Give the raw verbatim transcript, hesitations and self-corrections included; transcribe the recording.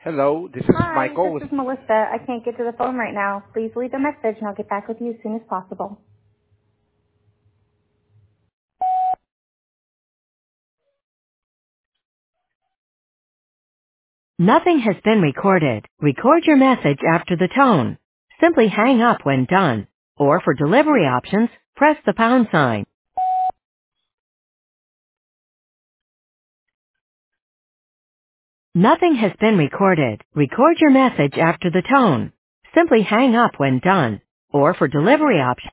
Hello, this is Hi, this Michael with. is Melissa. I can't get to the phone right now. Please leave a message and I'll get back with you as soon as possible. Nothing has been recorded. Record your message after the tone. Simply hang up when done. Or for delivery options, press the pound sign. Nothing has been recorded. Record your message after the tone. Simply hang up when done. Or for delivery options,